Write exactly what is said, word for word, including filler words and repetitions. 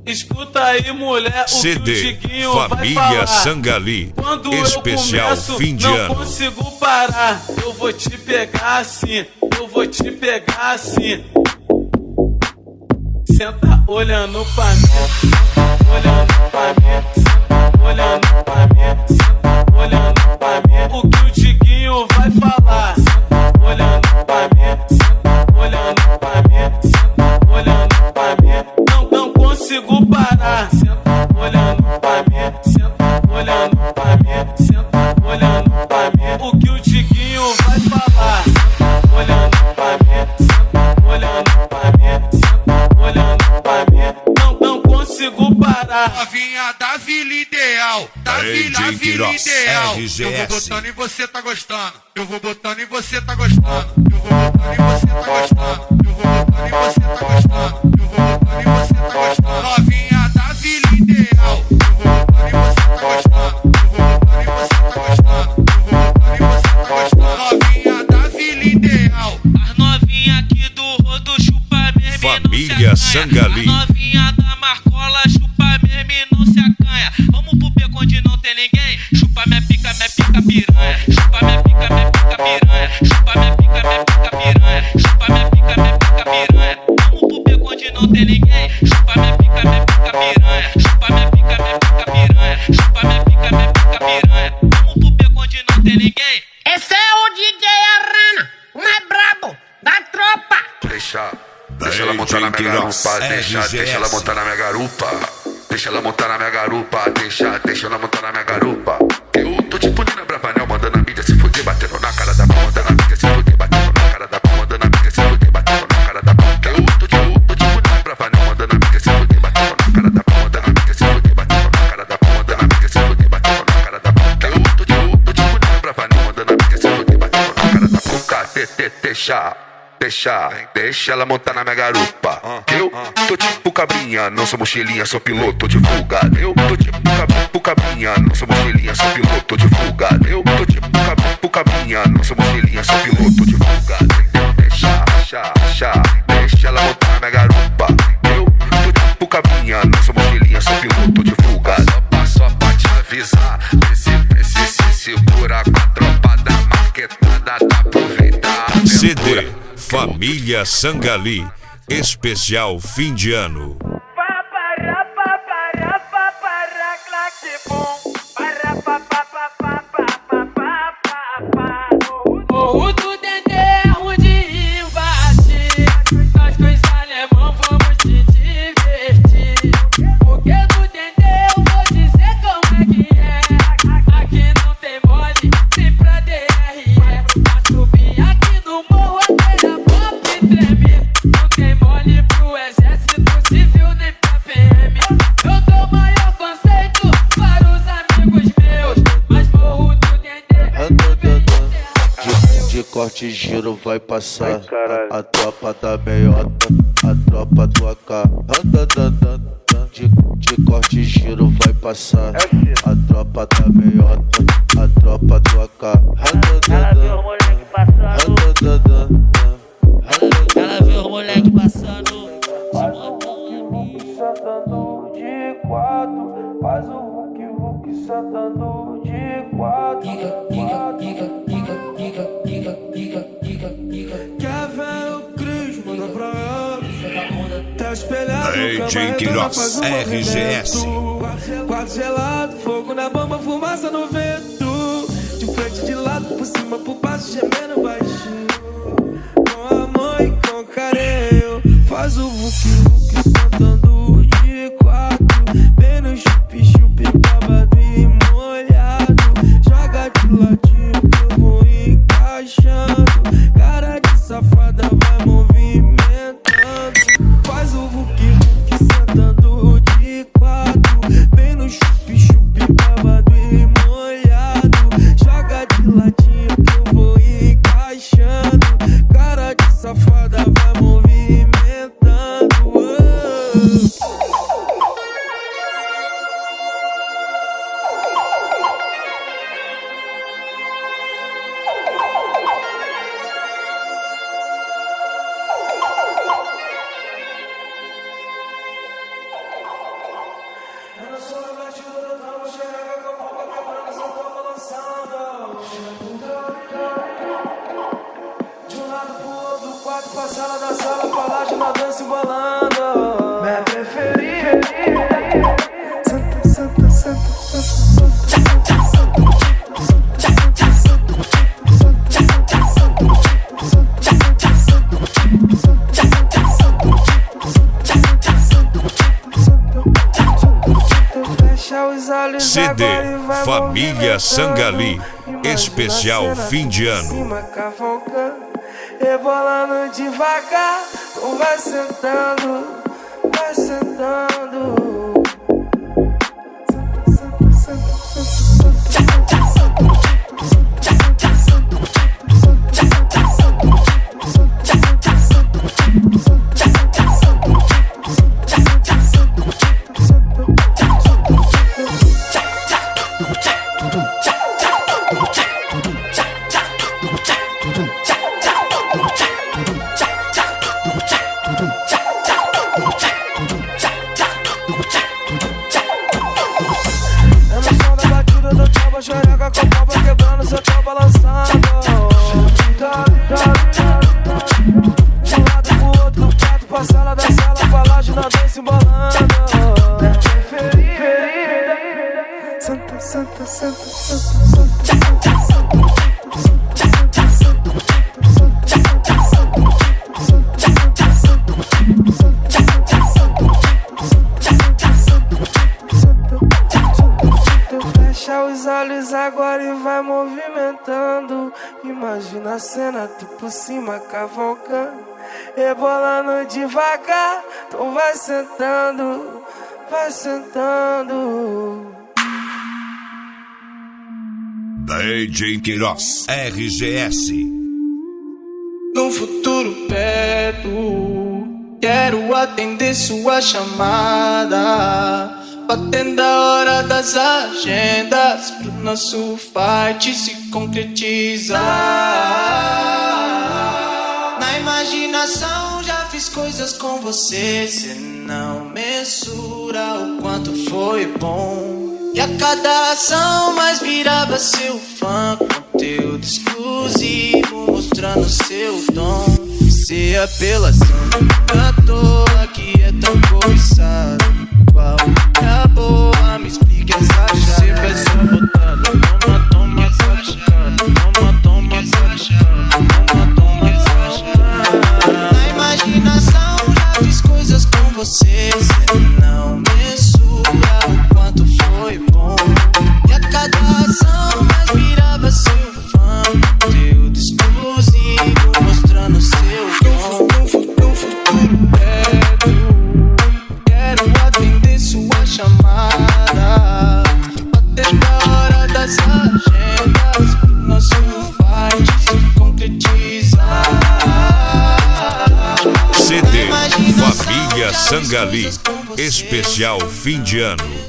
Escuta aí, mulher, o C D, que o Diguinho Família vai falar. Sangali, Quando especial eu começo, fim de não ano. consigo parar. Eu vou te pegar assim, eu vou te pegar assim. Senta olhando pra mim, senta olhando pra mim, senta olhando pra mim, senta olhando pra mim. O que o Diguinho vai falar? Senta olhando pra mim, senta olhando pra mim, senta olhando pra mim. Não, não consigo parar. Senta olhando pra mim, senta olhando pra mim, senta olhando pra mim. O que o Diguinho vai falar? Senta olhando pra mim, senta olhando pra mim, senta olhando pra mim. Não, não consigo parar. Novinha da Vila Ideal, da Vila, da Vila Ideal. Eu vou botando e você tá gostando. Eu vou botando e você tá gostando. Eu vou botando e você tá gostando. Eu vou botando e você tá gostando. Eu vou botando e você tá gostando. Novinha da Vila Ideal. Eu vou botando e você tá gostando. Eu vou botando e você tá gostando. Eu vou botando e você tá gostando. Novinha da Vila Ideal. As novinha aqui do rodo chupa mesmo. Família Sangali. As novinha da Marcola chupa mesmo e não se acanha. Vamos pro beco onde não tem ninguém. Chupa minha pica, minha pica piranha. Chupa minha pica, minha pica piranha. Chupa minha pica, minha pica piranha. Chupa minha pica, minha pica piranha. Vamos pro beco onde não tem ninguém. Chupa minha pica, minha pica piranha. Chupa minha pica, minha pica piranha. Chupa minha pica, minha pica piranha. Vamos pro beco onde não tem ninguém. Esse é o D J Arana, o mais brabo da tropa. Deixa, deixa ela montar na minha garupa. Deixa, deixa ela montar na minha garupa. Deixa ela montar na minha garupa. Deixa, deixa ela montar na minha garupa. Eu tô tipo Nina Bravanel, mandando a mídia se fuder, batendo na cara da pau, mandando a mídia se fuder, batendo na cara da pau, mandando a mídia se fuder, batendo na cara da pau. Eu tô tipo, tô tipo Nina Bravanel, mandando a mídia se fuder, batendo na cara da pau, mandando a mídia se fuder, batendo na cara da pau, mandando a mídia se fuder, batendo na cara da pau. Eu tô tipo, tô tipo Nina Bravanel, mandando a mídia se fuder, batendo na cara da pau. Deixa, deixa, deixa ela montar na minha garupa. Eu tô tipo cabrinha, não sou mochilinha, sou piloto de fuga. Eu tô tipo cab- cabrinha, não sou mochilinha, sou piloto de fuga. Eu tô tipo cab- cabrinha, não sou mochilinha, sou piloto de fuga. Deixa, deixa, deixa, deixa ela montar na minha garupa. Eu tô tipo cabrinha, não sou mochilinha, sou piloto de fuga. Só, só pra te avisar, esse, esse se segura com a tropa da maquetada, tá aproveitando. C D, Família Sangali, especial fim de ano. Morro do Dendê é onde invade. Nós dois alemão vamos te divertir. Porque do Dendê eu vou dizer como é que é. Aqui não tem mole, tem pra D R E. Pra subir aqui no morro até a pop treme. Não tem mole pro exército civil nem pra P M. Eu dou maior conceito para os amigos meus. Mas morro do Dendê de corte e giro vai passar. A, a tropa da meiota, a tropa do A K. De, de corte e giro vai passar. A tropa da meiota, a tropa do A K. Ela viu o moleque passando. Ela viu o moleque passando. Sentando de quatro, faz o Hulk Hulk sentando de quatro. Quer ver o Cris, manda pra ela. Tá espelhado, D J Quiroz, R G S. Quarto gelado, fogo na bomba, fumaça no vento. De frente, de lado, por cima, por baixo, gemendo baixinho. Com amor e com carinho, faz o Hulk Hulk sentando de quatro. Bem no chup-chup, babado e molhado. Joga de ladinho que eu vou encaixando. Cara de safada vai movimentando. Faz o Hulk Hulk sentando de quatro. Bem no chup-chup, babado e molhado. Joga de ladinho que eu vou encaixando. Cara de safada vai movimentando. sala da sala, palácio na dança embolando. Minha preferida. Santa, santa, santa, santa, C D Família Sangali, especial fim de ano. Rebolando devagar, tu vai sentando, vai sentando. Xereca com palma quebrando, cê tá balançando. De um lado pro outro, do quarto pra sala, da sala pra laje, na dança embolando. Santa, santa, santa, santa, fecha os olhos agora e vai movimentando. Imagina a cena, tu por cima cavalcando, rebolando devagar. Então vai sentando, vai sentando. D J Queiroz, R G S. Num futuro perto, quero atender sua chamada, batendo a hora das agendas, pro nosso fight se concretizar. Na imaginação já fiz coisas com você, cê não mensura o quanto foi bom. E a cada ação mais virava seu fã, conteúdo exclusivo mostrando seu dom. Se apelação à toa que é tão cobiçado, qual é a boa? Me explique essa chave. Você vai sabotando, toma, toma, sabotando, toma, toma, sabotando, toma, toma, sabotando. Na imaginação já fiz coisas com você, cê não mensura o quanto foi bom. E a cada ação mais virava seu fã, conteúdo exclusivo mostrando seu dom. No futuro perto, quero atender sua chamada, batendo a hora das agendas, nosso fight se concretizar. C D Família Sangali, especial fim de ano.